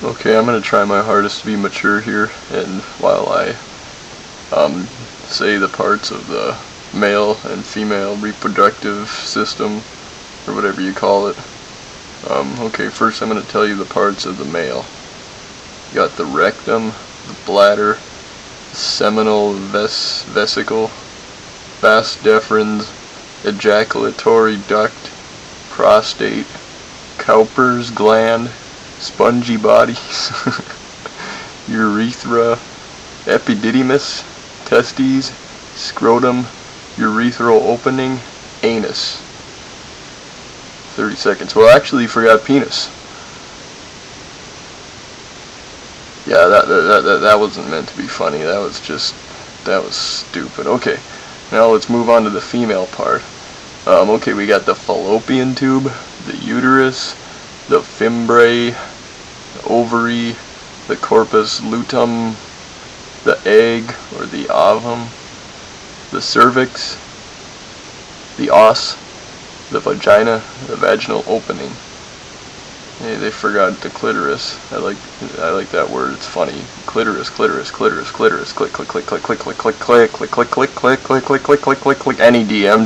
Okay, I'm going to try my hardest to be mature here, and while I say the parts of the male and female reproductive system, or whatever you call it. Okay, first I'm going to tell you the parts of the male. You got the rectum, the bladder, the seminal vesicle, vas deferens, ejaculatory duct, prostate, Cowper's gland, spongy bodies, urethra, epididymis, testes, scrotum, urethral opening, anus. 30 seconds. Well, I actually forgot penis. Yeah, that wasn't meant to be funny. That was stupid. Okay, now let's move on to the female part. Okay, we got the fallopian tube, the uterus, the fimbriae, the ovary, the corpus luteum, the egg or the ovum, the cervix, the os, the vagina, the vaginal opening. Hey, they forgot the clitoris. I like that word. It's funny. Clitoris, clitoris, clitoris, clitoris. Click, click, click, click, click, click, click, click, click, click, click, click, click, click, click, click, click, click. Any DM.